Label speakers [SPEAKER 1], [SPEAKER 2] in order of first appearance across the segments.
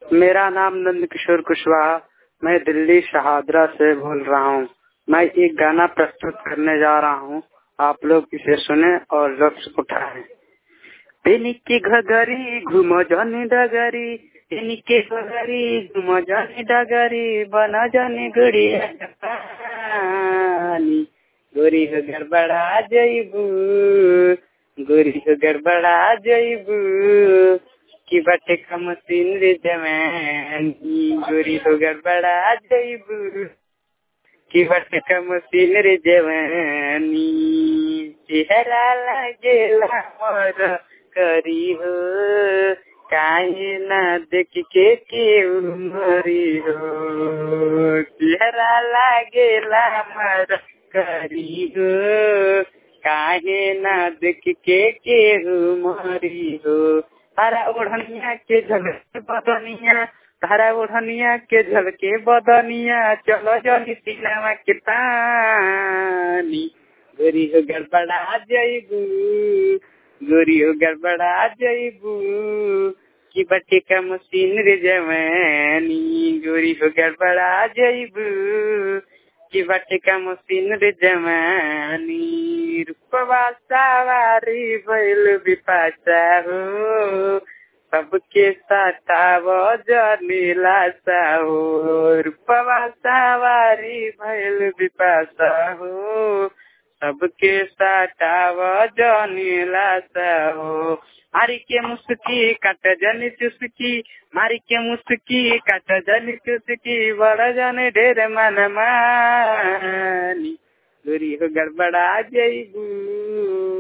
[SPEAKER 1] मेरा नाम नंदकिशोर कुशवाहा, मैं दिल्ली शहादरा से बोल रहा हूँ। मैं एक गाना प्रस्तुत करने जा रहा हूँ, आप लोग इसे सुने और लफ्ज उठाएं। पेनिके घगरी घुम जानी डगरी, पेनिके घगरी घुम जानी डगरी, बना जानी गुड़िया जपानी, गोरी हो गड़बड़ा जइबू, गोरी हो गड़बड़ा जइबू, की बाटे का मशीन रे जवानी, गोरी हो गड़बड़ा जइबू, की बाटे का मशीन रे जवानी, चेहरा लागेला मोर करी हो, काहे ना देख के केहू मरी हो, चेहरा लागेला मोर करी हो, काहे ना देख के केहू मरी हो, तारा ओढ़निया के झलके बदनिया, तारा ओढ़निया के झलके बदनिया, चलो जल्दी सिनेमा के तानी, गोरी हो गड़बड़ा जइबू, गोरी हो गड़बड़ा जइबू, की बटे का मशीन रे जवानी, गोरी हो गड़बड़ा जइबू, की बटे का मशीन रे जवानी, रूपवा सवारी भइल बिपाशा हो, सबके सताव जनीला सा हो, रूपवा सवारी भइल बिपाशा हो, सबके सताव जनीला सा हो, मारी के मुस्की काट जनी चुस्की, मारी के मुस्की काट जनी चुस्की, बड़ा जाने ढेर मन मानी, गोरी हो गड़बड़ा जइबू,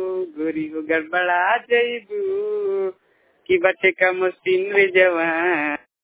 [SPEAKER 1] गोरी हो गड़बड़ा जइबू, की बटे का मशीन रे जवान।